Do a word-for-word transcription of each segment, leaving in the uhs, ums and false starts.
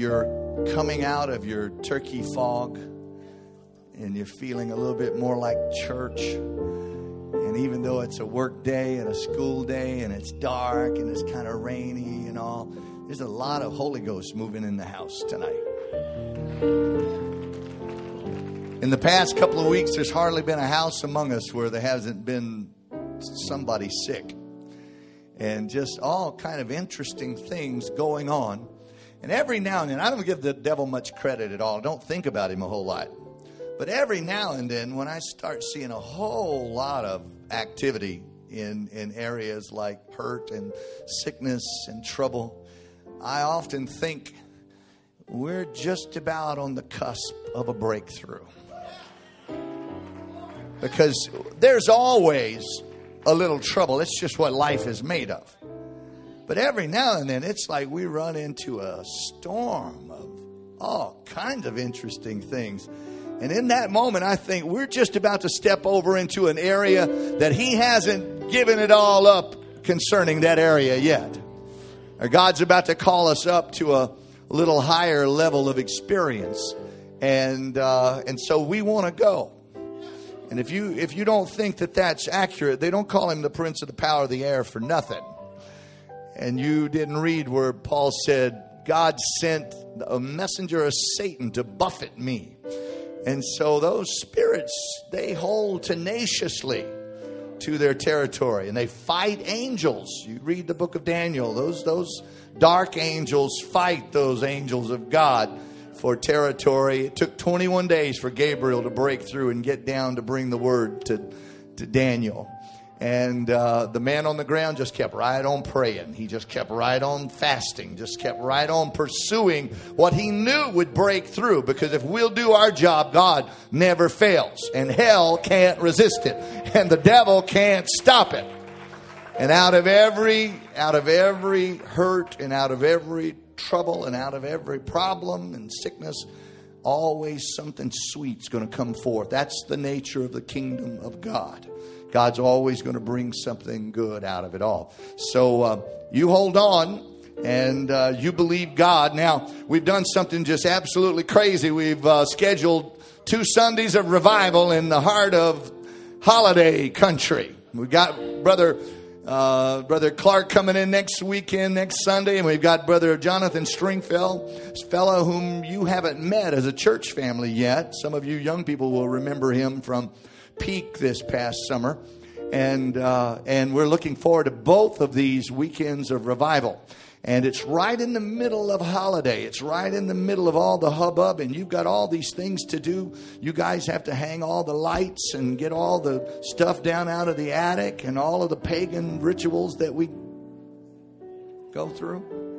you're coming out of your turkey fog and you're feeling a little bit more like church. And even though it's a work day and a school day and it's dark and it's kind of rainy and all, there's a lot of Holy Ghost moving in the house tonight. In the past couple of weeks, there's hardly been a house among us where there hasn't been somebody sick. And just all kind of interesting things going on. And every now and then, I don't give the devil much credit at all. I don't think about him a whole lot. But every now and then, when I start seeing a whole lot of activity in, in areas like hurt and sickness and trouble, I often think we're just about on the cusp of a breakthrough. Because there's always a little trouble. It's just what life is made of. But every now and then, it's like we run into a storm of all kinds of interesting things. And in that moment, I think we're just about to step over into an area that he hasn't given it all up concerning that area yet. Or God's about to call us up to a little higher level of experience. And uh, and so we want to go. And if you if you don't think that that's accurate, they don't call him the prince of the power of the air for nothing. And you didn't read where Paul said, God sent a messenger of Satan to buffet me. And so those spirits, they hold tenaciously to their territory. And they fight angels. You read the book of Daniel. Those, those dark angels fight those angels of God for territory. It took twenty-one days for Gabriel to break through and get down to bring the word to, to Daniel. And uh, the man on the ground just kept right on praying. He just kept right on fasting. Just kept right on pursuing what he knew would break through. Because if we'll do our job, God never fails. And hell can't resist it. And the devil can't stop it. And out of every, out of every hurt and out of every trouble and out of every problem and sickness, always something sweet's going to come forth. That's the nature of the kingdom of God. God's always going to bring something good out of it all. So uh, you hold on and uh, you believe God. Now, we've done something just absolutely crazy. We've uh, scheduled two Sundays of revival in the heart of holiday country. We've got Brother uh, Brother Clark coming in next weekend, next Sunday. And we've got Brother Jonathan Stringfellow, this fellow whom you haven't met as a church family yet. Some of you young people will remember him from Peak this past summer, and uh, and we're looking forward to both of these weekends of revival. And it's right in the middle of holiday. It's right in the middle of all the hubbub, and you've got all these things to do. You guys have to hang all the lights and get all the stuff down out of the attic and all of the pagan rituals that we go through.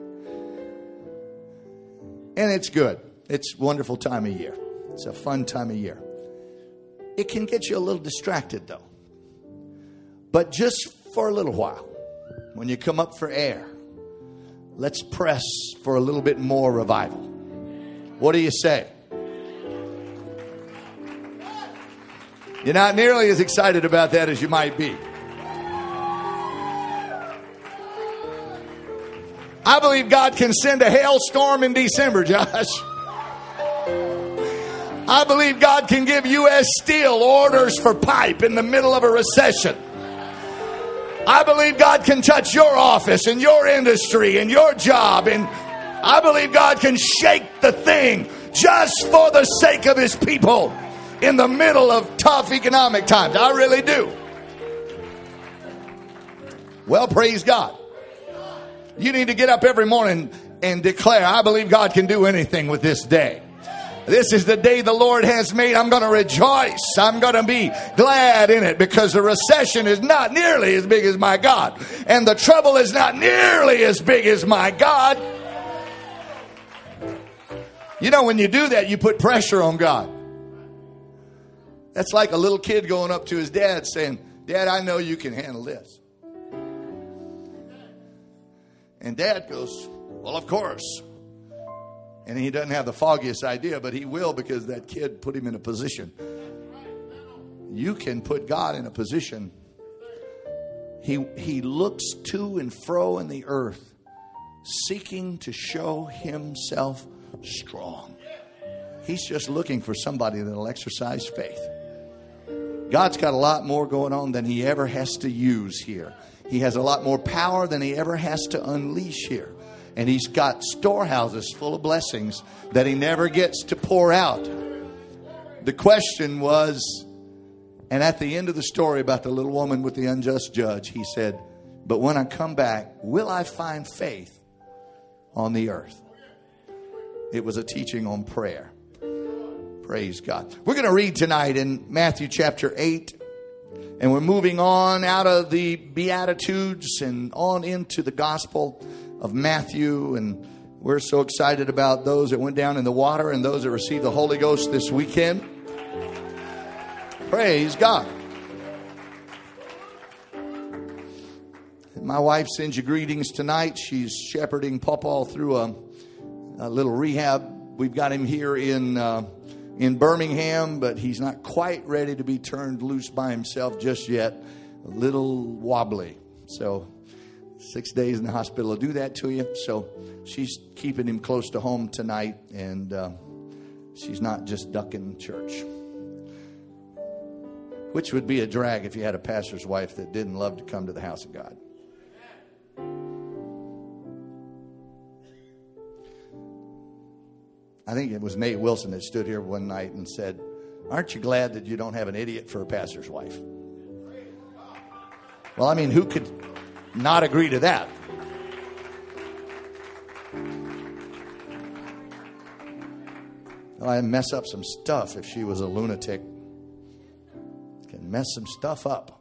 And it's good. It's a wonderful time of year. It's a fun time of year. It can get you a little distracted, though. But just for a little while, when you come up for air, let's press for a little bit more revival. What do you say? You're not nearly as excited about that as you might be. I believe God can send a hailstorm in December, Josh. I believe God can give U S Steel orders for pipe in the middle of a recession. I believe God can touch your office and your industry and your job. And I believe God can shake the thing just for the sake of his people in the middle of tough economic times. I really do. Well, praise God. You need to get up every morning and declare, I believe God can do anything with this day. This is the day the Lord has made. I'm going to rejoice. I'm going to be glad in it, because the recession is not nearly as big as my God. And the trouble is not nearly as big as my God. You know, when you do that, you put pressure on God. That's like a little kid going up to his dad saying, Dad, I know you can handle this. And Dad goes, well, of course. And he doesn't have the foggiest idea, but he will, because that kid put him in a position. You can put God in a position. He, he looks to and fro in the earth, seeking to show himself strong. He's just looking for somebody that'll exercise faith. God's got a lot more going on than he ever has to use here. He has a lot more power than he ever has to unleash here. And he's got storehouses full of blessings that he never gets to pour out. The question was, and at the end of the story about the little woman with the unjust judge, he said, but when I come back, will I find faith on the earth? It was a teaching on prayer. Praise God. We're going to read tonight in Matthew chapter eight. And we're moving on out of the Beatitudes and on into the Gospel of Matthew. And we're so excited about those that went down in the water and those that received the Holy Ghost this weekend. Praise God. My wife sends you greetings tonight. She's shepherding Pawpaw through a, a little rehab. We've got him here in uh, in Birmingham, but he's not quite ready to be turned loose by himself just yet. A little wobbly. So six days in the hospital will do that to you. So she's keeping him close to home tonight, and uh, she's not just ducking church. Which would be a drag if you had a pastor's wife that didn't love to come to the house of God. I think it was Nate Wilson that stood here one night and said, aren't you glad that you don't have an idiot for a pastor's wife? Well, I mean, who could not agree to that? Well, I'd mess up some stuff if she was a lunatic. Can mess some stuff up.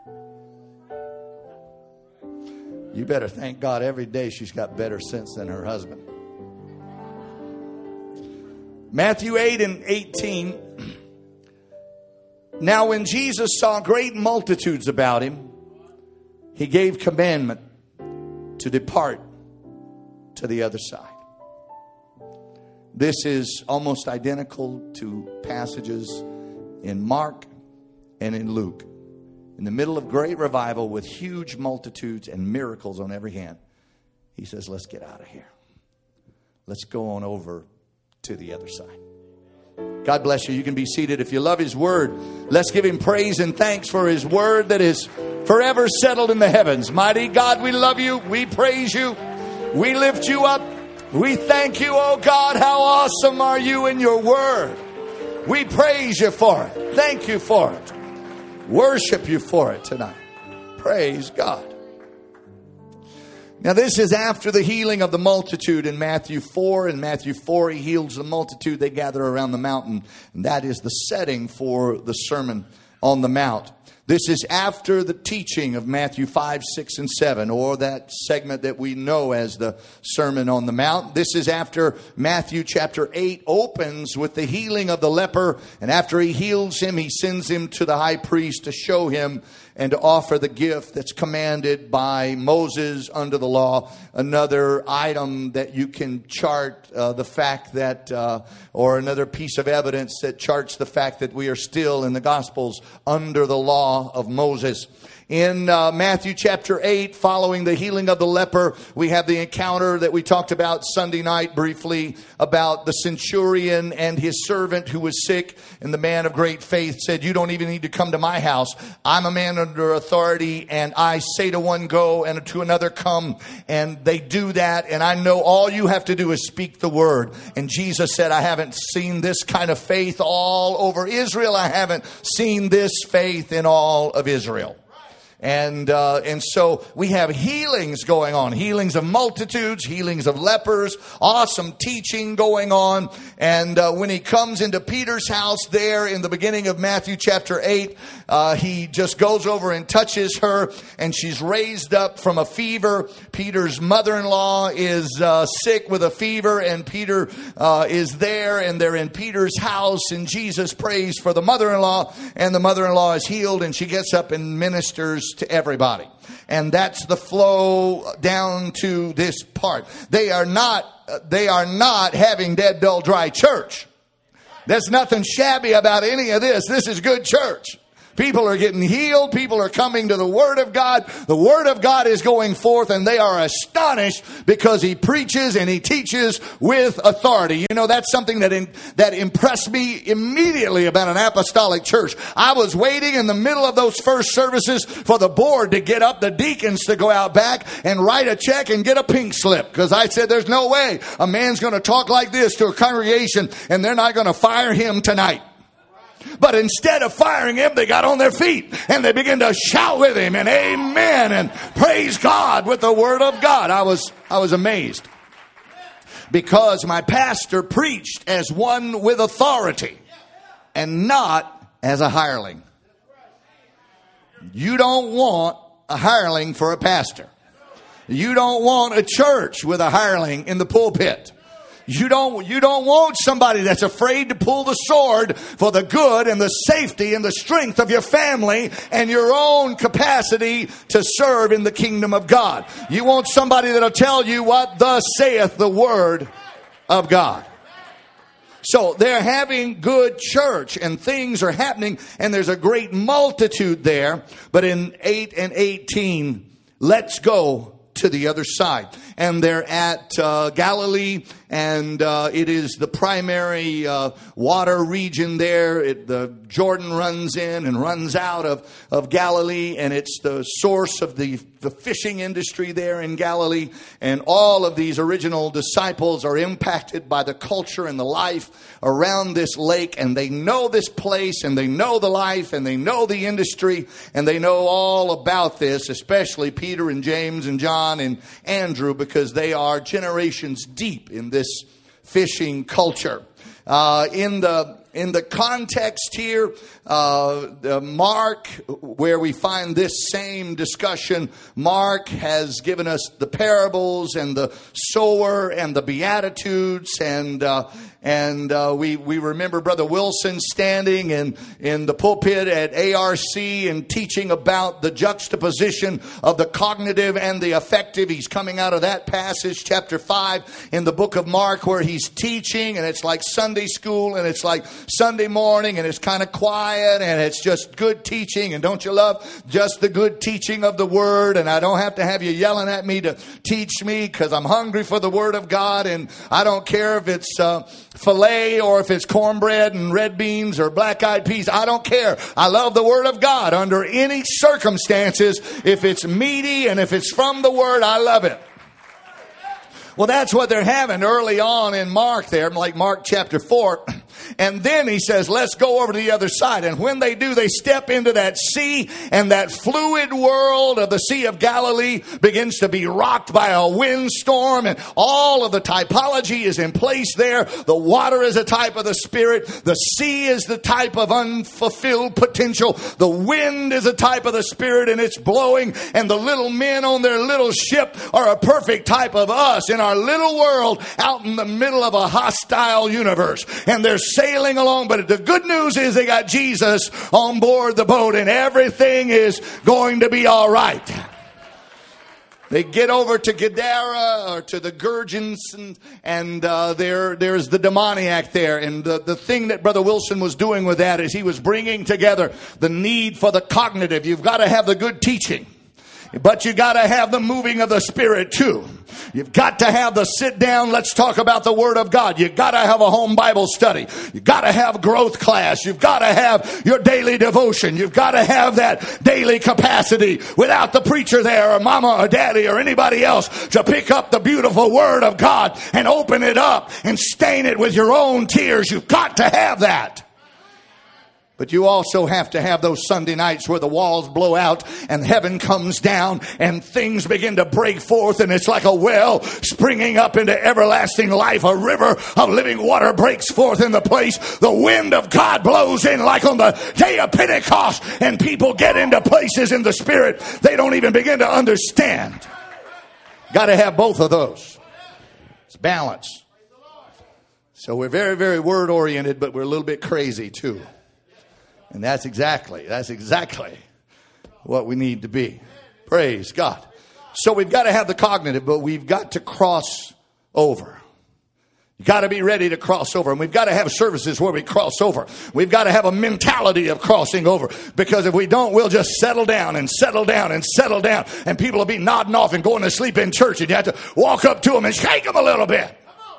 You better thank God every day she's got better sense than her husband. Matthew eight and eighteen. Now when Jesus saw great multitudes about him, he gave commandment to depart to the other side. This is almost identical to passages in Mark and in Luke. In the middle of great revival with huge multitudes and miracles on every hand, he says, let's get out of here. Let's go on over to the other side. God bless you. You can be seated. If you love his word, let's give him praise and thanks for his word that is forever settled in the heavens. Mighty God, we love you. We praise you. We lift you up. We thank you, oh God. How awesome are you in your word. We praise you for it. Thank you for it. Worship you for it tonight. Praise God. Now this is after the healing of the multitude in Matthew four. In Matthew four, he heals the multitude. They gather around the mountain. And that is the setting for the Sermon on the Mount. This is after the teaching of Matthew five, six, and seven, or that segment that we know as the Sermon on the Mount. This is after Matthew chapter eight opens with the healing of the leper. And after he heals him, he sends him to the high priest to show him and to offer the gift that's commanded by Moses under the law. Another item that you can chart uh, the fact that, uh, or another piece of evidence that charts the fact that we are still in the Gospels under the law of Moses. In uh, Matthew chapter eight, following the healing of the leper, we have the encounter that we talked about Sunday night briefly about the centurion and his servant who was sick. And the man of great faith said, you don't even need to come to my house. I'm a man under authority, and I say to one, go, and to another, come. And they do that. And I know all you have to do is speak the word. And Jesus said, I haven't seen this kind of faith all over Israel. I haven't seen this faith in all of Israel. And uh, and so we have healings going on. Healings of multitudes, healings of lepers, awesome teaching going on. And uh, when he comes into Peter's house there in the beginning of Matthew chapter eight, uh, he just goes over and touches her, and she's raised up from a fever. Peter's mother-in-law is uh, sick with a fever, and Peter uh, is there, and they're in Peter's house, and Jesus prays for the mother-in-law, and the mother-in-law is healed, and she gets up and ministers to everybody. And that's the flow down to this part. They are not, they are not having dead, dull, dry church. There's nothing shabby about any of this. This is good church. People are getting healed. People are coming to the Word of God. The Word of God is going forth, and they are astonished because he preaches and he teaches with authority. You know, that's something that in, that impressed me immediately about an apostolic church. I was waiting in the middle of those first services for the board to get up, the deacons to go out back and write a check and get a pink slip, because I said there's no way a man's going to talk like this to a congregation and they're not going to fire him tonight. But instead of firing him, they got on their feet and they began to shout with him and amen and praise God with the Word of God. I was, I was amazed because my pastor preached as one with authority and not as a hireling. You don't want a hireling for a pastor. You don't want a church with a hireling in the pulpit. You don't, you don't want somebody that's afraid to pull the sword for the good and the safety and the strength of your family and your own capacity to serve in the kingdom of God. You want somebody that'll tell you what thus saith the Word of God. So they're having good church and things are happening and there's a great multitude there. But in eight and eighteen, let's go to the other side. And they're at uh, Galilee, and uh, it is the primary uh, water region there. It, the Jordan runs in and runs out of, of Galilee, and it's the source of the, the fishing industry there in Galilee. And all of these original disciples are impacted by the culture and the life around this lake, and they know this place, and they know the life, and they know the industry, and they know all about this, especially Peter and James and John and Andrew, because they are generations deep in this fishing culture. Uh, in the in the context here, uh, the Mark, where we find this same discussion, Mark has given us the parables and the sower and the Beatitudes, and uh, and uh, we we remember Brother Wilson standing in in the pulpit at A R C and teaching about the juxtaposition of the cognitive and the affective. He's coming out of that passage, chapter five, in the book of Mark, where he's teaching, and it's like Sunday school, and it's like Sunday morning, and it's kind of quiet, and it's just good teaching. And don't you love just the good teaching of the Word? And I don't have to have you yelling at me to teach me, because I'm hungry for the Word of God, and I don't care if it's uh, filet or if it's cornbread and red beans or black-eyed peas. I don't care. I love the Word of God under any circumstances. If it's meaty and if it's from the Word, I love it. Well, that's what they're having early on in Mark there, like Mark chapter four. And then he says, let's go over to the other side. And when they do, they step into that sea, and that fluid world of the Sea of Galilee begins to be rocked by a windstorm, and all of the typology is in place there. The water is a type of the Spirit. The sea is the type of unfulfilled potential. The wind is a type of the Spirit, and it's blowing. And the little men on their little ship are a perfect type of us in our little world out in the middle of a hostile universe. And they're sailing along, but the good news is they got Jesus on board the boat, and everything is going to be all right. They get over to Gadara or to the Gergens, and, and uh, there there's the demoniac there. And the, the thing that Brother Wilson was doing with that is he was bringing together the need for the cognitive. You've got to have the good teaching, but you got to have the moving of the Spirit too. You've got to have the sit down, let's talk about the Word of God. You've got to have a home Bible study. You've got to have growth class. You've got to have your daily devotion. You've got to have that daily capacity without the preacher there or mama or daddy or anybody else to pick up the beautiful Word of God and open it up and stain it with your own tears. You've got to have that. But you also have to have those Sunday nights where the walls blow out and heaven comes down and things begin to break forth, and it's like a well springing up into everlasting life. A river of living water breaks forth in the place. The wind of God blows in like on the day of Pentecost, and people get into places in the Spirit they don't even begin to understand. Got to have both of those. It's balance. So we're very, very word oriented, but we're a little bit crazy too. And that's exactly, that's exactly what we need to be. Praise God. So we've got to have the cognitive, but we've got to cross over. You got to be ready to cross over. And we've got to have services where we cross over. We've got to have a mentality of crossing over. Because if we don't, we'll just settle down and settle down and settle down. And people will be nodding off and going to sleep in church. And you have to walk up to them and shake them a little bit.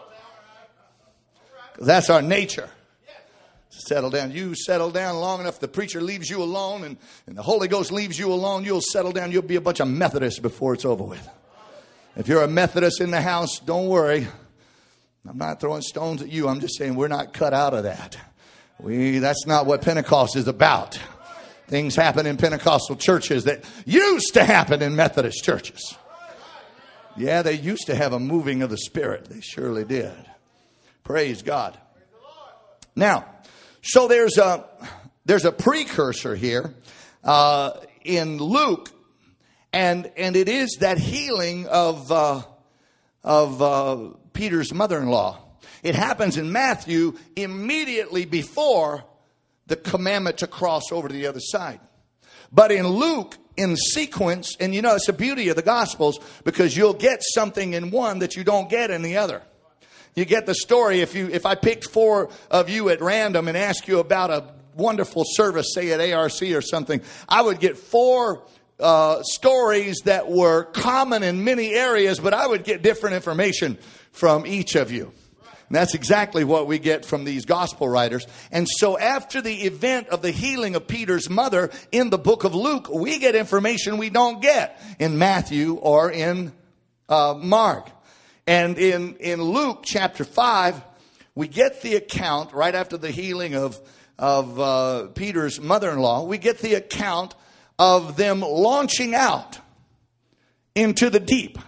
That's our nature. Settle down. You settle down long enough, the preacher leaves you alone and, and the Holy Ghost leaves you alone. You'll settle down. You'll be a bunch of Methodists before it's over with. If you're a Methodist in the house, don't worry. I'm not throwing stones at you. I'm just saying we're not cut out of that. We that's not what Pentecost is about. Things happen in Pentecostal churches that used to happen in Methodist churches. Yeah, they used to have a moving of the Spirit. They surely did. Praise God. Now, so there's a there's a precursor here uh, in Luke, and and it is that healing of uh, of uh, Peter's mother-in-law. It happens in Matthew immediately before the commandment to cross over to the other side. But in Luke, in sequence, and you know, it's the beauty of the Gospels, because you'll get something in one that you don't get in the other. You get the story. If you, if I picked four of you at random and asked you about a wonderful service, say at A R C or something, I would get four uh, stories that were common in many areas, but I would get different information from each of you. And that's exactly what we get from these gospel writers. And so after the event of the healing of Peter's mother in the book of Luke, we get information we don't get in Matthew or in uh, Mark. And in, in Luke chapter five, we get the account right after the healing of, of uh, Peter's mother-in-law. We get the account of them launching out into the deep.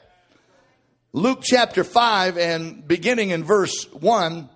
Luke chapter five, and beginning in verse one,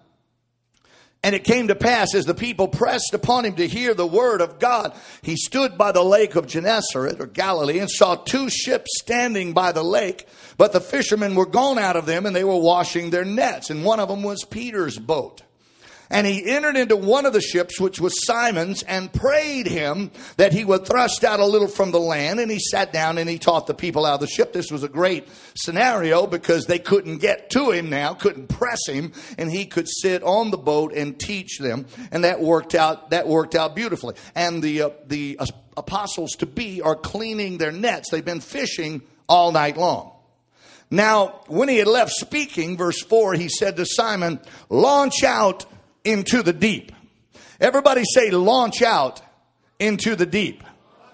and it came to pass as the people pressed upon him to hear the word of God, he stood by the lake of Gennesaret or Galilee and saw two ships standing by the lake, but the fishermen were gone out of them and they were washing their nets, and one of them was Peter's boat. And he entered into one of the ships, which was Simon's, and prayed him that he would thrust out a little from the land. And he sat down and he taught the people out of the ship. This was a great scenario because they couldn't get to him now, couldn't press him, and he could sit on the boat and teach them. And that worked out, that worked out beautifully. And the, uh, the apostles to be are cleaning their nets. They've been fishing all night long. Now, when he had left speaking, verse four, he said to Simon, launch out into the deep. Everybody say, launch out into the deep.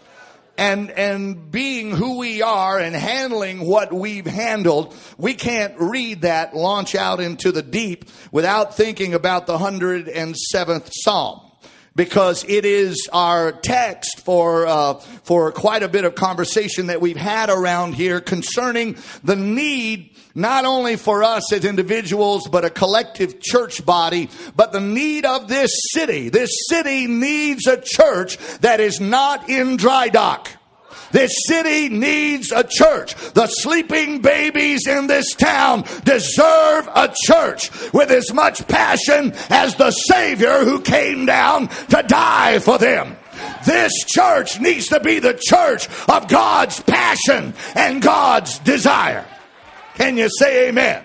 And, and being who we are and handling what we've handled, we can't read that launch out into the deep without thinking about the one hundred seventh Psalm. Because it is our text for uh, for quite a bit of conversation that we've had around here concerning the need not only for us as individuals, but a collective church body, but the need of this city. This city needs a church that is not in dry dock. This city needs a church. The sleeping babies in this town deserve a church with as much passion as the Savior who came down to die for them. This church needs to be the church of God's passion and God's desire. Can you say amen?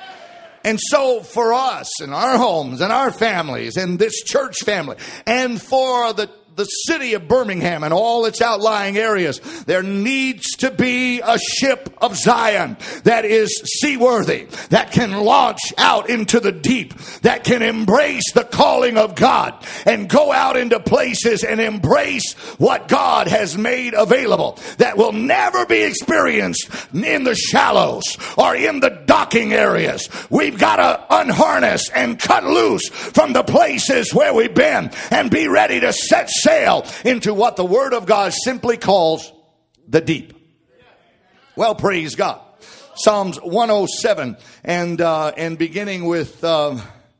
And so for us and our homes and our families and this church family and for the the city of Birmingham and all its outlying areas, there needs to be a ship of Zion that is seaworthy, that can launch out into the deep, that can embrace the calling of God and go out into places and embrace what God has made available, that will never be experienced in the shallows or in the docking areas. We've got to unharness and cut loose from the places where we've been and be ready to set sail into what the Word of God simply calls the deep. Well, praise God. Psalms one oh seven and uh, and beginning with uh,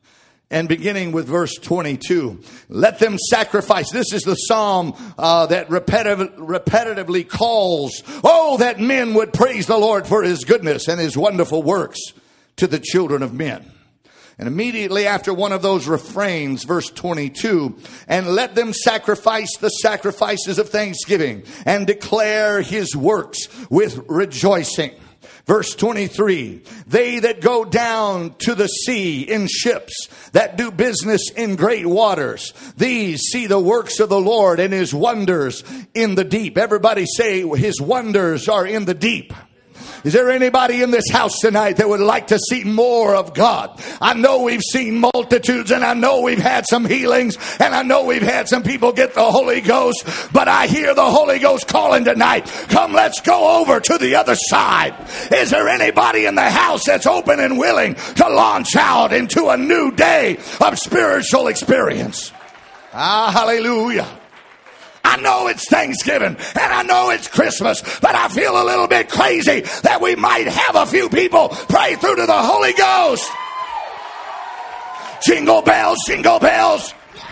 and beginning with verse twenty-two. Let them sacrifice. This is the psalm uh, that repetitive, repetitively calls, oh, that men would praise the Lord for His goodness and His wonderful works to the children of men. And immediately after one of those refrains, verse twenty-two, and let them sacrifice the sacrifices of thanksgiving and declare His works with rejoicing. Verse twenty-three, they that go down to the sea in ships, that do business in great waters, these see the works of the Lord and his wonders in the deep. Everybody say, his wonders are in the deep. Is there anybody in this house tonight that would like to see more of God? I know we've seen multitudes, and I know we've had some healings, and I know we've had some people get the Holy Ghost, but I hear the Holy Ghost calling tonight. Come, let's go over to the other side. Is there anybody in the house that's open and willing to launch out into a new day of spiritual experience? Ah, hallelujah. I know it's Thanksgiving and I know it's Christmas, but I feel a little bit crazy that we might have a few people pray through to the Holy Ghost. Jingle bells, jingle bells.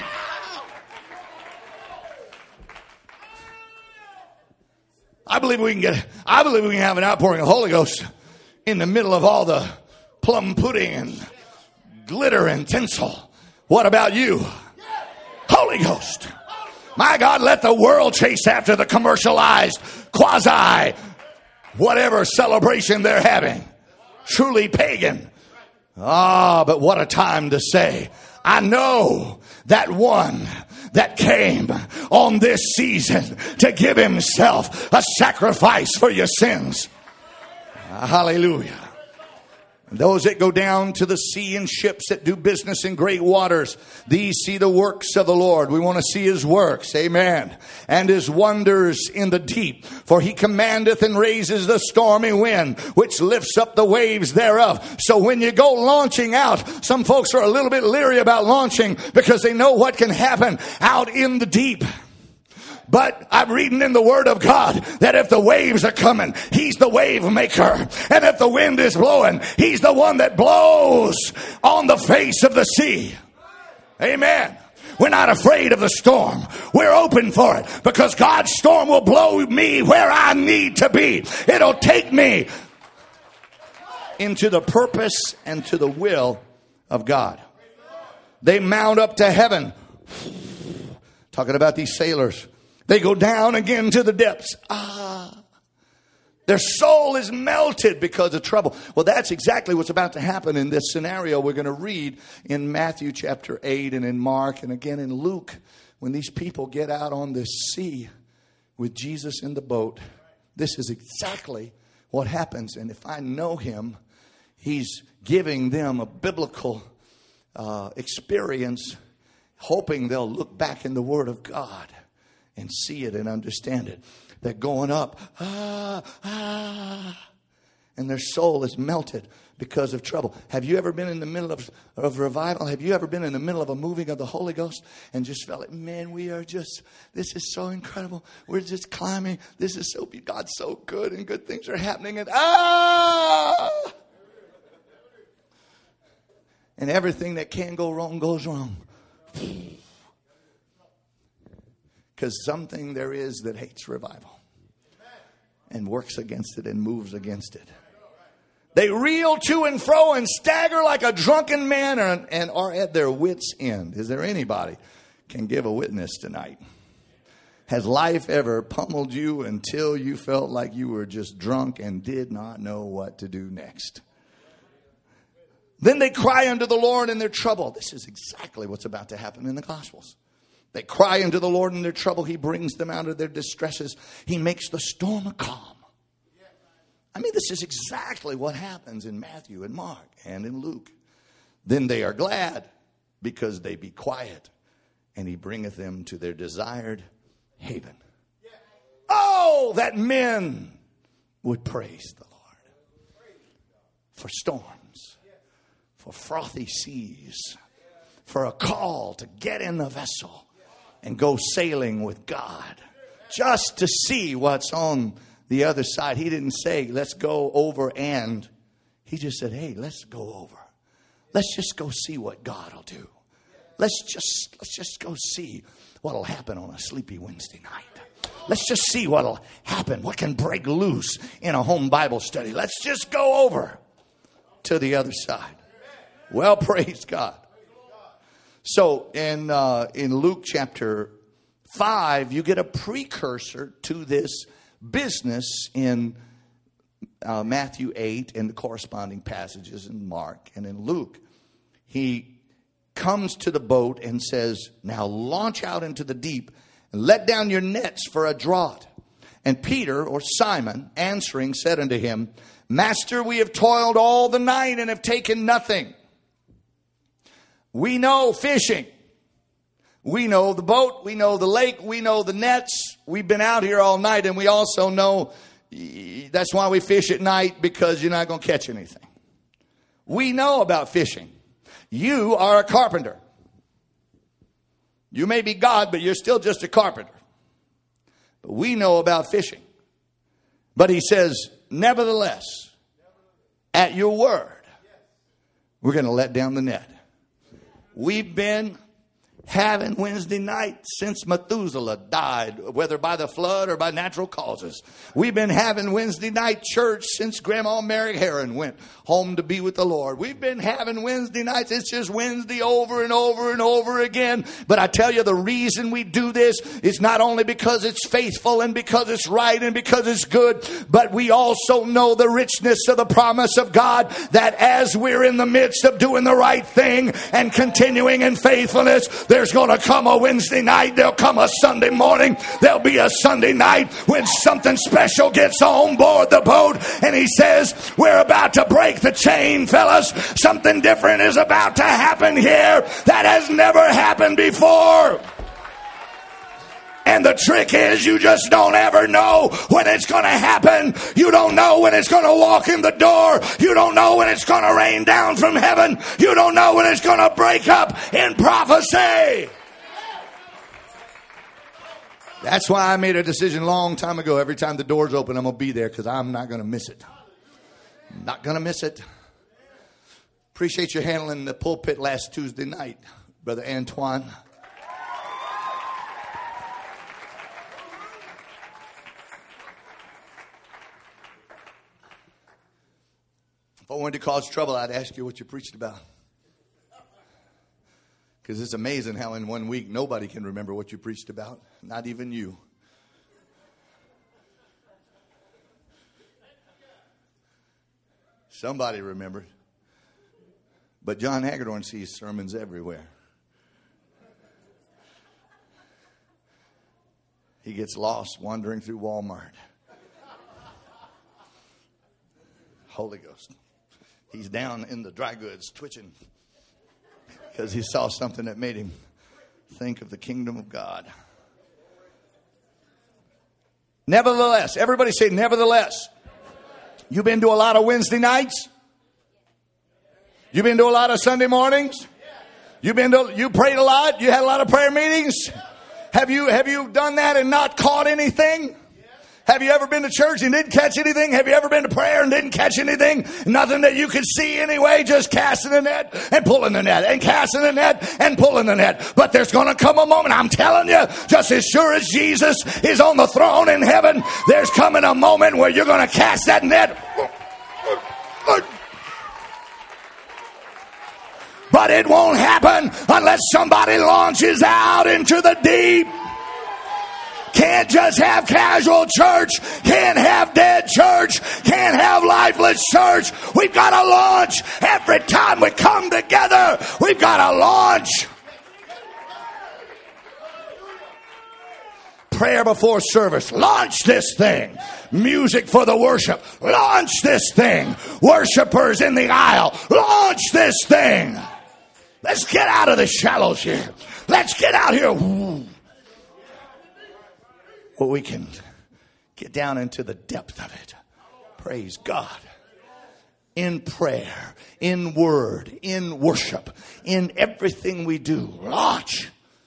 I believe we can get, I believe we can have an outpouring of the Holy Ghost in the middle of all the plum pudding and glitter and tinsel. What about you? Holy Ghost. My God, let the world chase after the commercialized, quasi, whatever celebration they're having. Truly pagan. Ah, but what a time to say, I know that one that came on this season to give himself a sacrifice for your sins. Hallelujah. Those that go down to the sea in ships that do business in great waters, these see the works of the Lord. We want to see his works. Amen. And his wonders in the deep. For he commandeth and raises the stormy wind, which lifts up the waves thereof. So when you go launching out, some folks are a little bit leery about launching because they know what can happen out in the deep. But I'm reading in the Word of God that if the waves are coming, he's the wave maker. And if the wind is blowing, he's the one that blows on the face of the sea. Amen. We're not afraid of the storm. We're open for it because God's storm will blow me where I need to be. It'll take me into the purpose and to the will of God. They mount up to heaven. Talking about these sailors. They go down again to the depths. Ah, their soul is melted because of trouble. Well, that's exactly what's about to happen in this scenario we're going to read in Matthew chapter eight and in Mark and again in Luke. When these people get out on this sea with Jesus in the boat, this is exactly what happens. And if I know him, he's giving them a biblical uh, experience, hoping they'll look back in the Word of God and see it and understand it. They're going up. Ah, ah. And their soul is melted because of trouble. Have you ever been in the middle of, of revival? Have you ever been in the middle of a moving of the Holy Ghost and just felt like, man, we are just, this is so incredible. We're just climbing. This is so, God's so good and good things are happening. And ah! And everything that can go wrong goes wrong. Because something there is that hates revival and works against it and moves against it. They reel to and fro and stagger like a drunken man and, and are at their wits' end. Is there anybody can give a witness tonight? Has life ever pummeled you until you felt like you were just drunk and did not know what to do next? Then they cry unto the Lord in their trouble. This is exactly what's about to happen in the Gospels. They cry unto the Lord in their trouble. He brings them out of their distresses. He makes the storm a calm. I mean, this is exactly what happens in Matthew and Mark and in Luke. Then they are glad because they be quiet, and he bringeth them to their desired haven. Oh, that men would praise the Lord for storms, for frothy seas, for a call to get in the vessel and go sailing with God, just to see what's on the other side. He didn't say, let's go over and. He just said, hey, let's go over. Let's just go see what God will do. Let's just, let's just go see what will happen on a sleepy Wednesday night. Let's just see what will happen. What can break loose in a home Bible study. Let's just go over to the other side. Well, praise God. So in uh, in Luke chapter five, you get a precursor to this business in uh, Matthew eight and the corresponding passages in Mark and in Luke, he comes to the boat and says, now launch out into the deep and let down your nets for a draught. And Peter, or Simon, answering, said unto him, Master, we have toiled all the night and have taken nothing. We know fishing. We know the boat. We know the lake. We know the nets. We've been out here all night, and we also know that's why we fish at night, because you're not going to catch anything. We know about fishing. You are a carpenter. You may be God, but you're still just a carpenter. But we know about fishing. But he says, nevertheless, at your word, we're going to let down the net. We've been having Wednesday night since Methuselah died, whether by the flood or by natural causes. We've been having Wednesday night church since Grandma Mary Herron went home to be with the Lord. We've been having Wednesday nights. It's just Wednesday over and over and over again. But I tell you, the reason we do this is not only because it's faithful and because it's right and because it's good, but we also know the richness of the promise of God, that as we're in the midst of doing the right thing and continuing in faithfulness, there's going to come a Wednesday night. There'll come a Sunday morning. There'll be a Sunday night when something special gets on board the boat. And he says, we're about to break the chain, fellas. Something different is about to happen here that has never happened before. And the trick is, you just don't ever know when it's going to happen. You don't know when it's going to walk in the door. You don't know when it's going to rain down from heaven. You don't know when it's going to break up in prophecy. That's why I made a decision a long time ago. Every time the doors open, I'm going to be there, because I'm not going to miss it. I'm not going to miss it. Appreciate you handling the pulpit last Tuesday night, Brother Antoine. If I wanted to cause trouble, I'd ask you what you preached about. Because it's amazing how in one week nobody can remember what you preached about. Not even you. Somebody remembered. But John Hagedorn sees sermons everywhere. He gets lost wandering through Walmart. Holy Ghost. He's down in the dry goods twitching because he saw something that made him think of the kingdom of God. Nevertheless, everybody say nevertheless. You've been to a lot of Wednesday nights? You've been to a lot of Sunday mornings? You've been to, you prayed a lot? You had a lot of prayer meetings? Have you, have you done that and not caught anything? Have you ever been to church and didn't catch anything? Have you ever been to prayer and didn't catch anything? Nothing that you could see anyway, just casting the net and pulling the net and casting the net and pulling the net. But there's going to come a moment, I'm telling you, just as sure as Jesus is on the throne in heaven, there's coming a moment where you're going to cast that net. But it won't happen unless somebody launches out into the deep. Can't just have casual church. Can't have dead church. Can't have lifeless church. We've got to launch. Every time we come together, we've got to launch. Prayer before service. Launch this thing. Music for the worship. Launch this thing. Worshipers in the aisle. Launch this thing. Let's get out of the shallows here. Let's get out here. Ooh. Well, we can get down into the depth of it. Praise God. In prayer, in word, in worship, in everything we do. Launch.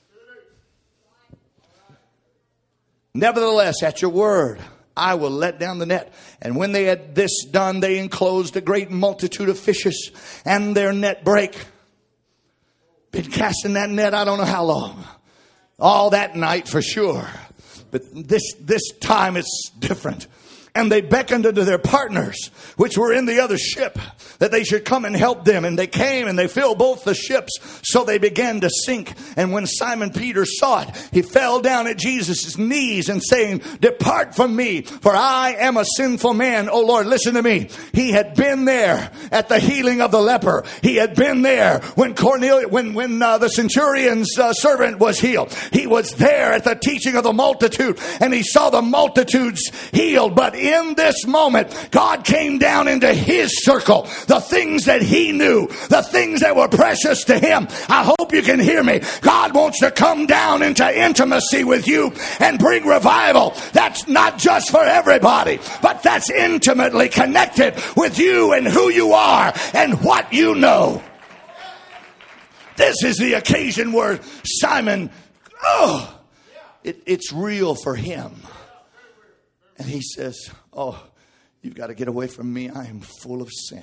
Nevertheless, at your word, I will let down the net. And when they had this done, they enclosed a great multitude of fishes, and their net brake. Been casting that net I don't know how long. All that night for sure. But this this time it's different. And they beckoned unto their partners, which were in the other ship, that they should come and help them. And they came and they filled both the ships, so they began to sink. And when Simon Peter saw it, he fell down at Jesus' knees and saying, depart from me, for I am a sinful man. Oh Lord, listen to me. He had been there at the healing of the leper. He had been there when Cornelius, when, when uh, the centurion's uh, servant was healed. He was there at the teaching of the multitude, and he saw the multitudes healed. But in this moment, God came down into his circle. The things that he knew, the things that were precious to him. I hope you can hear me. God wants to come down into intimacy with you and bring revival. That's not just for everybody, but that's intimately connected with you and who you are and what you know. This is the occasion where Simon, oh, it, it's real for him. And he says, oh, you've got to get away from me. I am full of sin.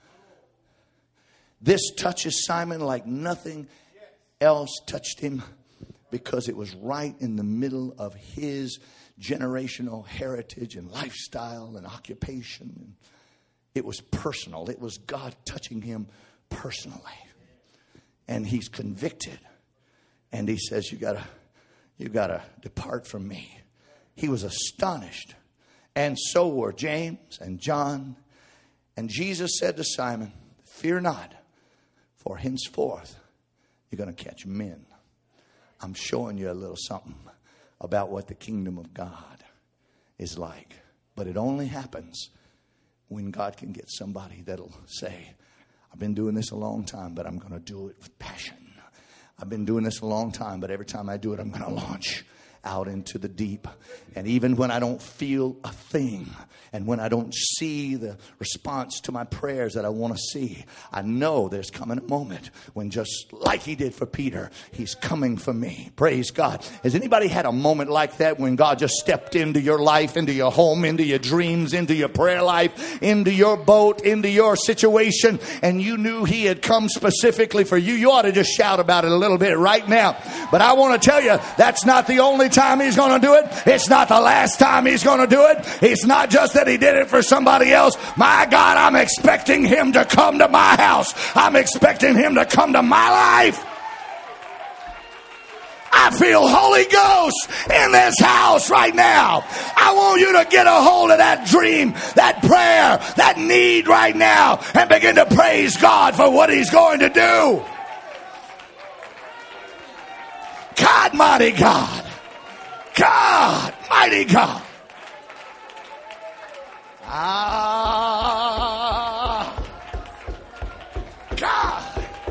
This touches Simon like nothing else touched him, because it was right in the middle of his generational heritage and lifestyle and occupation. It was personal. It was God touching him personally. And he's convicted. And he says, you gotta, you gotta depart from me. He was astonished. And so were James and John. And Jesus said to Simon, fear not, for henceforth you're going to catch men. I'm showing you a little something about what the kingdom of God is like. But it only happens when God can get somebody that'll say, I've been doing this a long time, but I'm going to do it with passion. I've been doing this a long time, but every time I do it, I'm going to launch out into the deep. And even when I don't feel a thing, and when I don't see the response to my prayers that I want to see, I know there's coming a moment when, just like he did for Peter, he's coming for me. Praise God. Has anybody had a moment like that when God just stepped into your life, into your home, into your dreams, into your prayer life, into your boat, into your situation, and you knew he had come specifically for you? You ought to just shout about it a little bit right now. But I want to tell you, that's not the only time he's going to do it. It's not the last time he's going to do it. It's not just that he did it for somebody else. My God, I'm expecting him to come to my house. I'm expecting him to come to my life. I feel Holy Ghost in this house right now. I want you to get a hold of that dream, that prayer, that need right now, and begin to praise God for what he's going to do. God, mighty God. God, mighty God. Ah, God.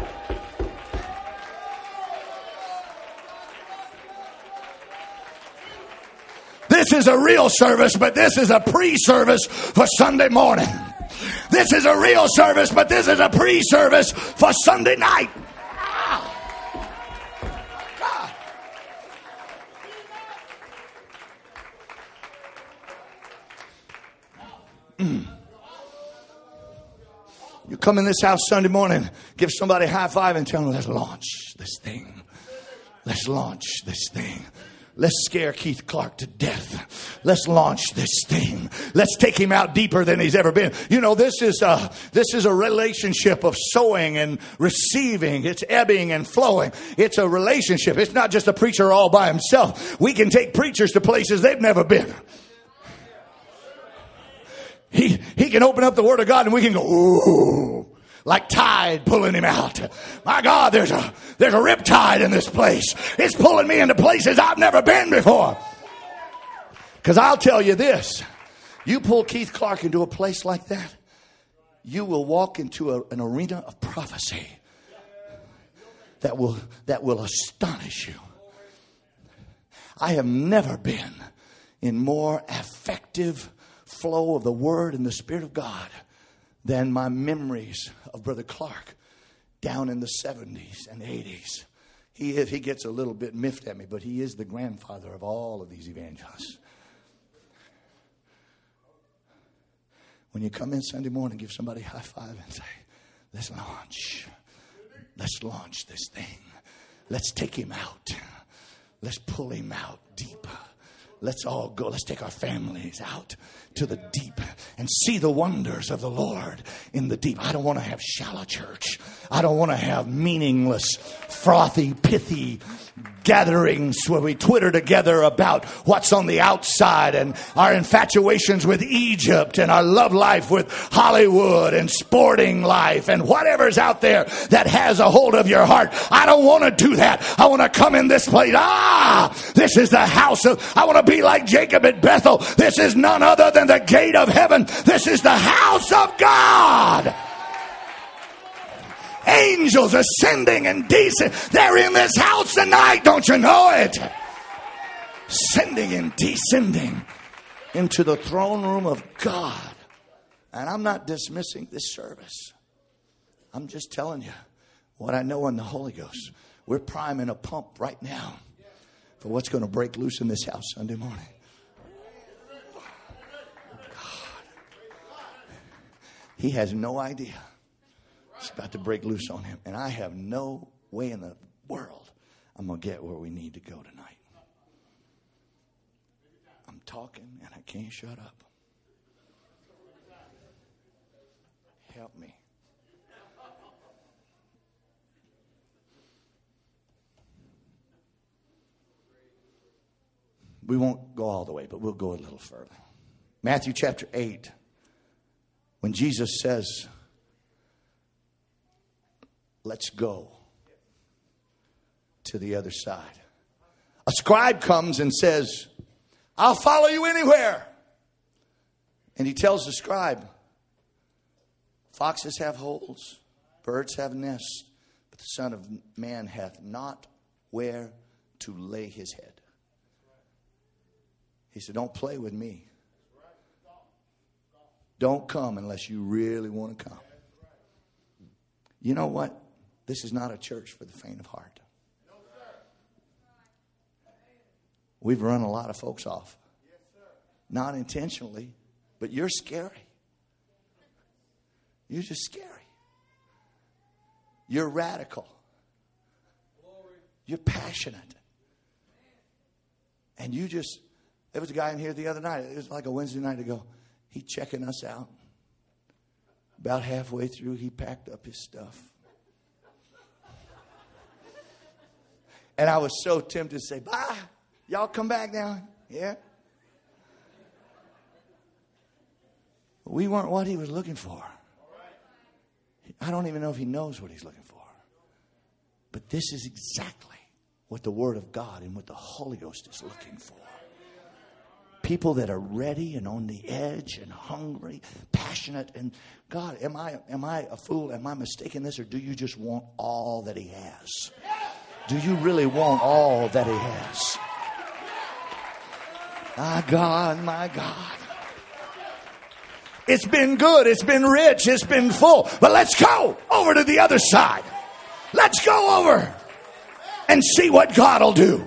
This is a real service, but this is a pre-service for Sunday morning. This is a real service, but this is a pre-service for Sunday night. Mm. You come in this house Sunday morning, give somebody a high five and tell them, let's launch this thing. Let's launch this thing. Let's scare Keith Clark to death. Let's launch this thing. Let's take him out deeper than he's ever been. You know, this is a, this is a relationship of sowing and receiving. It's ebbing and flowing. It's a relationship. It's not just a preacher all by himself. We can take preachers to places they've never been. He, he can open up the Word of God and we can go, ooh, like tide pulling him out. My God, there's a, there's a rip tide in this place. It's pulling me into places I've never been before. Because I'll tell you this, you pull Keith Clark into a place like that, you will walk into a, an arena of prophecy that will, that will astonish you. I have never been in more effective flow of the Word and the Spirit of God than my memories of Brother Clark down in the seventies and eighties. He is, he gets a little bit miffed at me, but he is the grandfather of all of these evangelists. When you come in Sunday morning, give somebody a high five and say, let's launch. Let's launch this thing. Let's take him out. Let's pull him out deeper. Let's all go. Let's take our families out to the deep and see the wonders of the Lord in the deep. I don't want to have shallow church. I don't want to have meaningless, frothy, pithy gatherings where we twitter together about what's on the outside and our infatuations with Egypt and our love life with Hollywood and sporting life and whatever's out there that has a hold of your heart. I don't want to do that. I want to come in this place. Ah, this is the house of, I want to be like Jacob at Bethel. This is none other than the gate of heaven. This is the house of God. Angels ascending and descending. They're in this house tonight. Don't you know it? Ascending and descending into the throne room of God. And I'm not dismissing this service. I'm just telling you what I know in the Holy Ghost. We're priming a pump right now for what's going to break loose in this house Sunday morning. God. He has no idea. It's about to break loose on him. And I have no way in the world I'm going to get where we need to go tonight. I'm talking and I can't shut up. Help me. We won't go all the way, but we'll go a little further. Matthew chapter eight. When Jesus says, let's go to the other side. A scribe comes and says, I'll follow you anywhere. And he tells the scribe, foxes have holes, birds have nests, but the Son of Man hath not where to lay his head. He said, don't play with me. Don't come unless you really want to come. You know what? This is not a church for the faint of heart. We've run a lot of folks off. Not intentionally, but you're scary. You're just scary. You're radical. You're passionate. And you just, there was a guy in here the other night. It was like a Wednesday night ago. He checking us out. About halfway through, he packed up his stuff. And I was so tempted to say, bye. Y'all come back now. Yeah. We weren't what he was looking for. I don't even know if he knows what he's looking for. But this is exactly what the Word of God and what the Holy Ghost is looking for. People that are ready and on the edge and hungry, passionate. And God, am I am I a fool? Am I mistaken this? Or do you just want all that he has? Do you really want all that he has? My God, my God. It's been good. It's been rich. It's been full. But let's go over to the other side. Let's go over and see what God will do.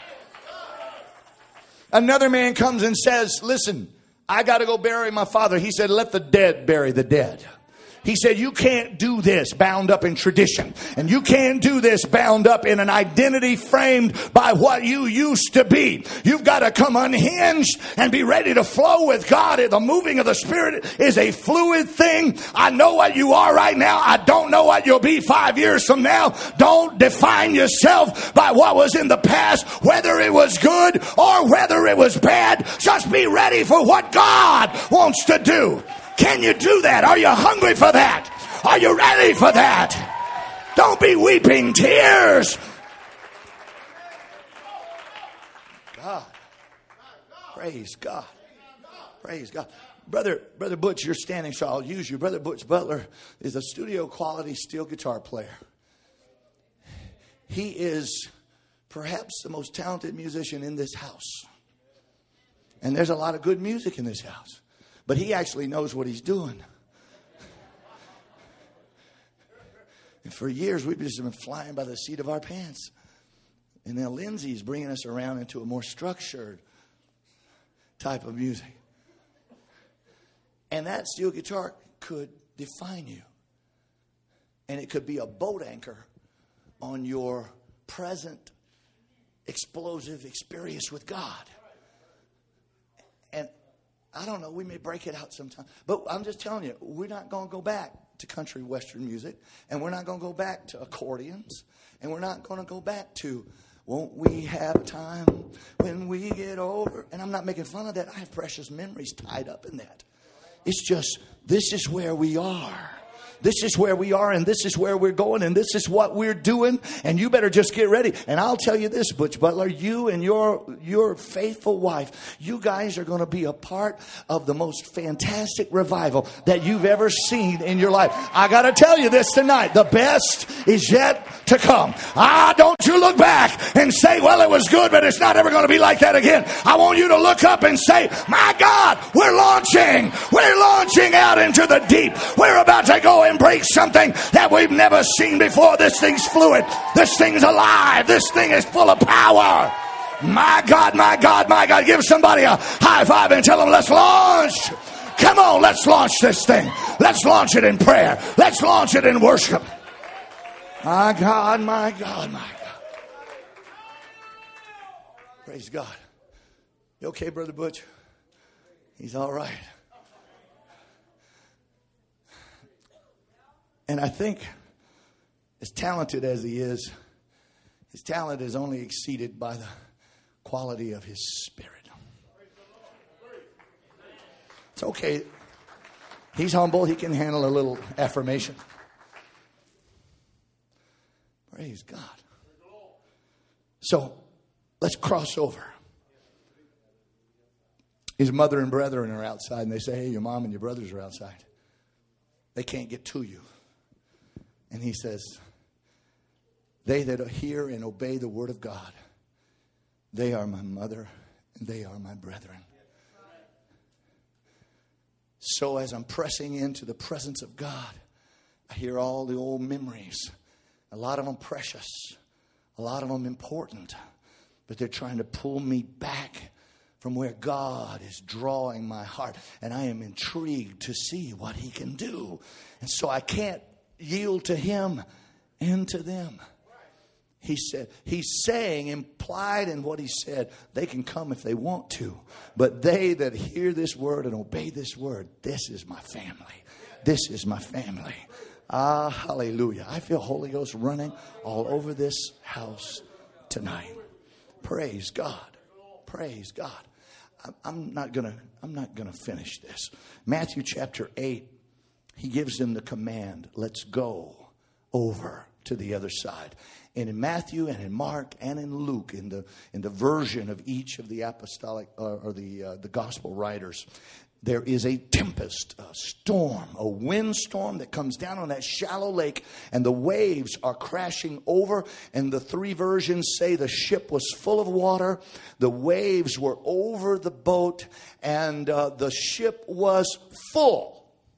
Another man comes and says, listen, I got to go bury my father. He said, let the dead bury the dead. He said, you can't do this bound up in tradition. And you can't do this bound up in an identity framed by what you used to be. You've got to come unhinged and be ready to flow with God. The moving of the Spirit is a fluid thing. I know what you are right now. I don't know what you'll be five years from now. Don't define yourself by what was in the past, whether it was good or whether it was bad. Just be ready for what God wants to do. Can you do that? Are you hungry for that? Are you ready for that? Don't be weeping tears. God. Praise God. Praise God. Brother, Brother Butch, you're standing, so I'll use you. Brother Butch Butler is a studio quality steel guitar player. He is perhaps the most talented musician in this house. And there's a lot of good music in this house. But he actually knows what he's doing. And for years, we've just been flying by the seat of our pants. And now Lindsay's bringing us around into a more structured type of music. And that steel guitar could define you. And it could be a boat anchor on your present explosive experience with God. I don't know. We may break it out sometime. But I'm just telling you, we're not going to go back to country western music. And we're not going to go back to accordions. And we're not going to go back to, won't we have time when we get over? And I'm not making fun of that. I have precious memories tied up in that. It's just, this is where we are. This is where we are, and this is where we're going, and this is what we're doing, and you better just get ready. And I'll tell you this, Butch Butler, you and your your faithful wife, you guys are going to be a part of the most fantastic revival that you've ever seen in your life. I got to tell you this tonight. The best is yet to come. Ah, don't you look back and say, well, it was good, but it's not ever going to be like that again. I want you to look up and say, my God, we're launching. We're launching out into the deep. We're about to go and break something that we've never seen before. This thing's fluid. This thing's alive. This thing is full of power. My God, my God, my God. Give somebody a high five and tell them, let's launch. Come on, let's launch this thing. Let's launch it in prayer. Let's launch it in worship. My God, my God, my God. Praise God. You okay, Brother Butch? He's all right. And I think, as talented as he is, his talent is only exceeded by the quality of his spirit. It's okay. He's humble. He can handle a little affirmation. Praise God. So, let's cross over. His mother and brethren are outside, and they say, hey, your mom and your brothers are outside. They can't get to you. And he says, they that hear and obey the word of God, they are my mother and they are my brethren. So as I'm pressing into the presence of God, I hear all the old memories. A lot of them precious. A lot of them important. But they're trying to pull me back from where God is drawing my heart. And I am intrigued to see what he can do. And so I can't yield to him and to them. He said, he's saying, implied in what he said, they can come if they want to. But they that hear this word and obey this word, this is my family. This is my family. Ah, hallelujah. I feel Holy Ghost running all over this house tonight. Praise God. Praise God. I'm not gonna, I'm not gonna finish this. Matthew chapter eight. He gives them the command, let's go over to the other side. And in Matthew and in Mark and in Luke, in the in the version of each of the apostolic uh, or the uh, the gospel writers, there is a tempest, a storm, a windstorm that comes down on that shallow lake, and the waves are crashing over. And the three versions say the ship was full of water, the waves were over the boat, and uh, the ship was full.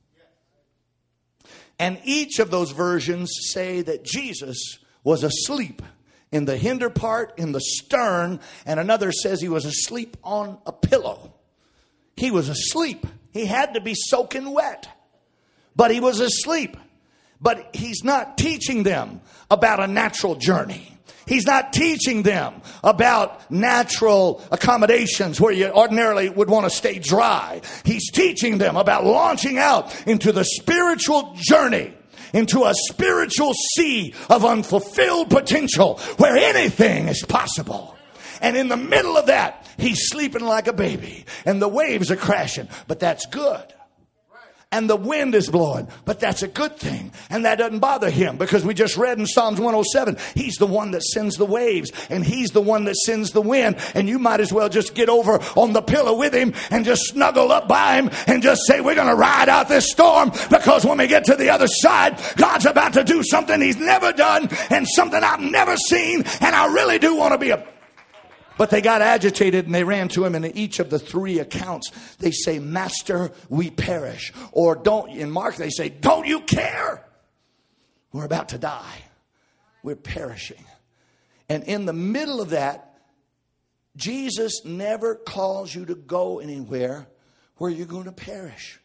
And each of those versions say that Jesus was asleep in the hinder part, in the stern, and another says he was asleep on a pillow. He was asleep. He had to be soaking wet, but he was asleep. But he's not teaching them about a natural journey. He's not teaching them about natural accommodations where you ordinarily would want to stay dry. He's teaching them about launching out into the spiritual journey, into a spiritual sea of unfulfilled potential where anything is possible. And in the middle of that, he's sleeping like a baby and the waves are crashing, but that's good. And the wind is blowing, but that's a good thing. And that doesn't bother him because we just read in Psalms one oh seven, he's the one that sends the waves and he's the one that sends the wind. And you might as well just get over on the pillow with him and just snuggle up by him and just say, we're going to ride out this storm, because when we get to the other side, God's about to do something he's never done and something I've never seen. And I really do want to be a But they got agitated and they ran to him. And in each of the three accounts, they say, Master, we perish. Or don't, in Mark, they say, don't you care? We're about to die. We're perishing. And in the middle of that, Jesus never calls you to go anywhere where you're going to perish.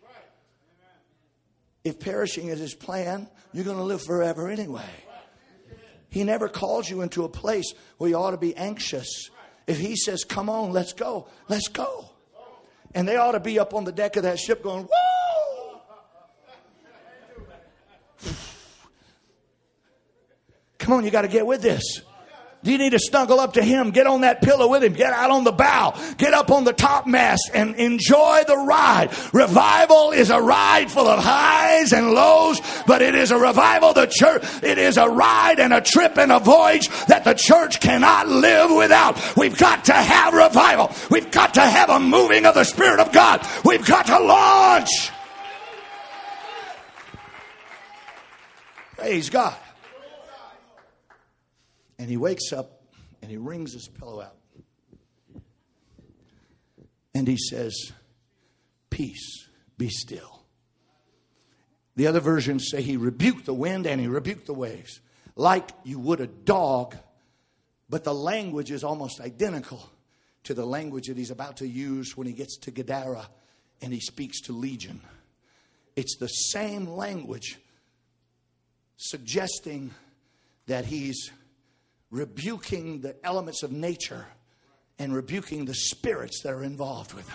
If perishing is his plan, you're going to live forever anyway. He never calls you into a place where you ought to be anxious. If he says, come on, let's go, let's go. And they ought to be up on the deck of that ship going, woo! Come on, you got to get with this. You need to snuggle up to him. Get on that pillow with him. Get out on the bow. Get up on the top mast and enjoy the ride. Revival is a ride full of highs and lows, but it is a revival. The church, it is a ride and a trip and a voyage that the church cannot live without. We've got to have revival. We've got to have a moving of the Spirit of God. We've got to launch. Praise God. And he wakes up and he wrings his pillow out. And he says, peace, be still. The other versions say he rebuked the wind and he rebuked the waves. Like you would a dog. But the language is almost identical to the language that he's about to use when he gets to Gadara and he speaks to Legion. It's the same language suggesting that he's rebuking the elements of nature and rebuking the spirits that are involved with them.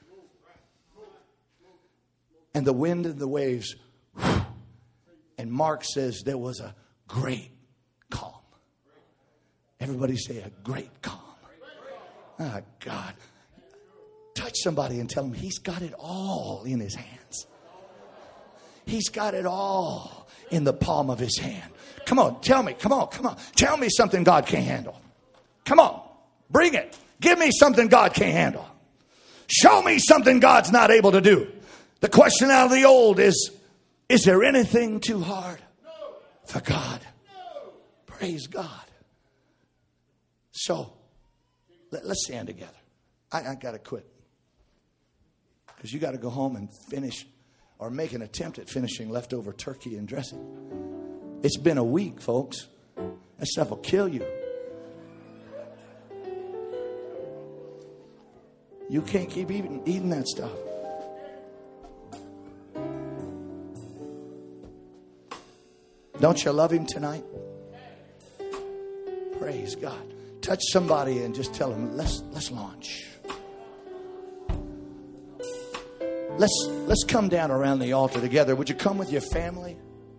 And the wind and the waves. And Mark says there was a great calm. Everybody say a great calm. Oh, God. Touch somebody and tell him he's got it all in his hands. He's got it all in the palm of his hand. Come on, tell me. Come on, come on. Tell me something God can't handle. Come on, bring it. Give me something God can't handle. Show me something God's not able to do. The question out of the old is, is there anything too hard for God? Praise God. So, let, let's stand together. I, I got to quit. Because you got to go home and finish or make an attempt at finishing leftover turkey and dressing. It's been a week, folks. That stuff will kill you. You can't keep eating, eating that stuff. Don't you love him tonight? Praise God. Touch somebody and just tell them, let's let's launch. Let's let's come down around the altar together. Would you come with your family?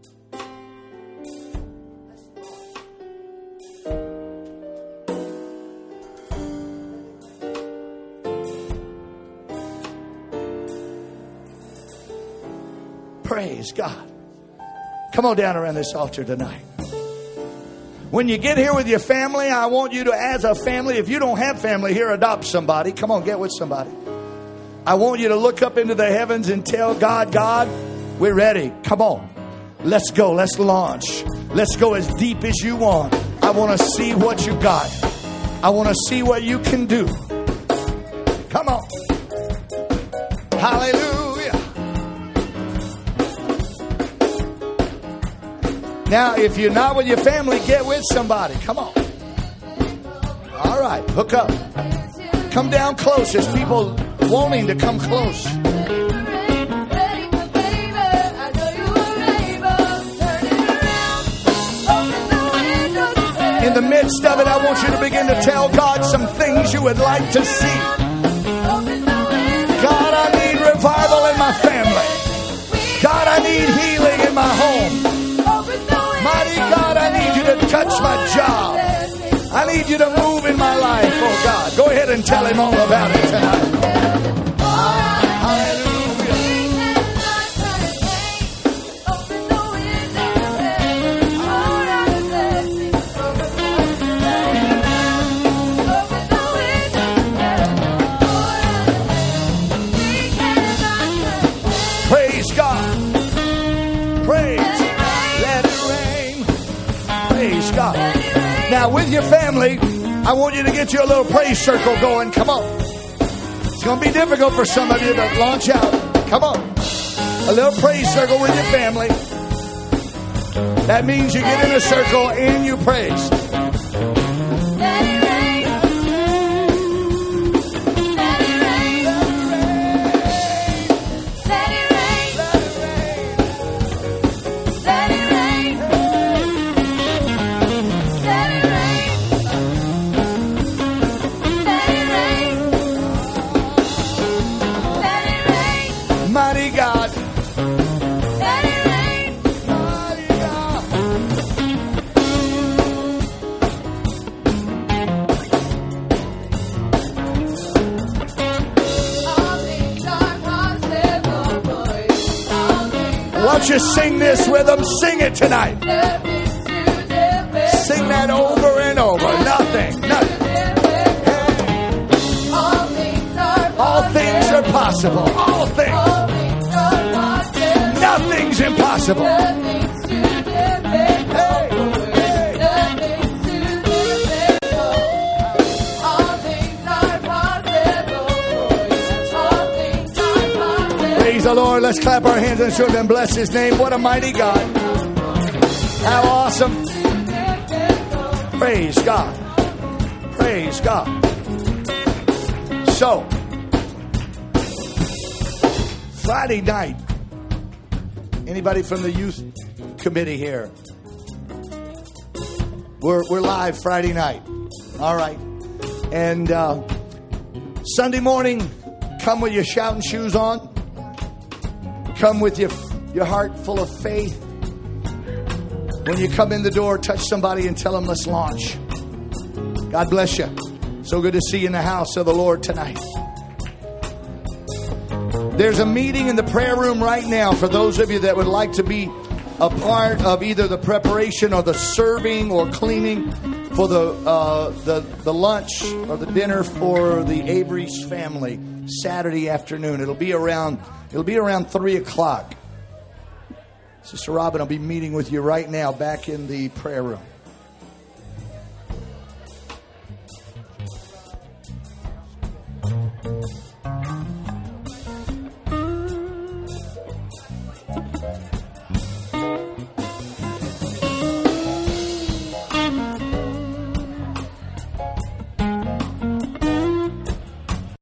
Praise God. Come on down around this altar tonight. When you get here with your family, I want you to, as a family, if you don't have family here, adopt somebody. Come on, get with somebody. I want you to look up into the heavens and tell God, God, we're ready. Come on. Let's go. Let's launch. Let's go as deep as you want. I want to see what you got. I want to see what you can do. Come on. Hallelujah. Now, if you're not with your family, get with somebody. Come on. All right. Hook up. Come down close. There's people wanting to come close. In the midst of it, I want you to begin to tell God some things you would like to see. God, I need revival in my family. God, I need healing in my home. Mighty God, I need you to touch my job. I need you to move in my life, oh God. Go ahead and tell him all about it tonight. Hallelujah. Praise God. Praise. Let it rain. Praise God. Now with your family, I want you to get you a little praise circle going. Come on. It's going to be difficult for some of you to launch out. Come on. A little praise circle with your family. That means you get in a circle and you praise. don't you sing this with them? Sing it tonight. Sing that over and over. Nothing, nothing. All things are possible. All things. Nothing's impossible. Praise the Lord. Let's clap our hands and show them bless His name. What a mighty God. How awesome. Praise God. Praise God. So, Friday night. Anybody from the youth committee here? We're we're live Friday night. All right. And uh, Sunday morning, come with your shouting shoes on. Come with your, your heart full of faith. When you come in the door, touch somebody and tell them, let's launch. God bless you. So good to see you in the house of the Lord tonight. There's a meeting in the prayer room right now for those of you that would like to be a part of either the preparation or the serving or cleaning for the uh, the, the lunch or the dinner for the Avery's family Saturday afternoon. It'll be around it'll be around three o'clock. Sister Robin will be meeting with you right now back in the prayer room.